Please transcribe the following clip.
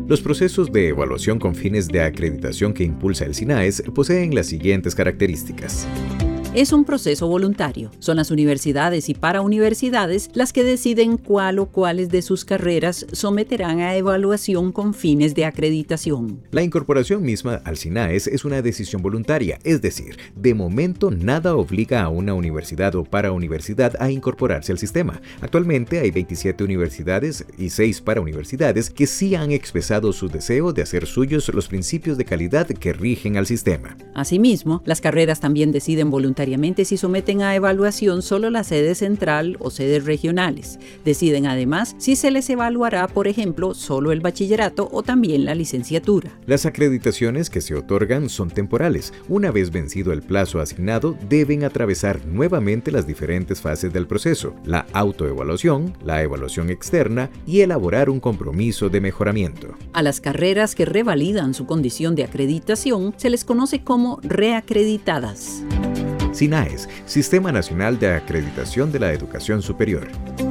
Los procesos de evaluación con fines de acreditación que impulsa el SINAES poseen las siguientes características. Es un proceso voluntario. Son las universidades y parauniversidades las que deciden cuál o cuáles de sus carreras someterán a evaluación con fines de acreditación. La incorporación misma al SINAES es una decisión voluntaria, es decir, de momento nada obliga a una universidad o parauniversidad a incorporarse al sistema. Actualmente hay 27 universidades y 6 parauniversidades que sí han expresado su deseo de hacer suyos los principios de calidad que rigen al sistema. Asimismo, las carreras también deciden voluntariamente si someten a evaluación solo la sede central o sedes regionales. Deciden además si se les evaluará, por ejemplo, solo el bachillerato o también la licenciatura. Las acreditaciones que se otorgan son temporales. Una vez vencido el plazo asignado, deben atravesar nuevamente las diferentes fases del proceso: la autoevaluación, la evaluación externa y elaborar un compromiso de mejoramiento. A las carreras que revalidan su condición de acreditación se les conoce como reacreditadas. SINAES, Sistema Nacional de Acreditación de la Educación Superior.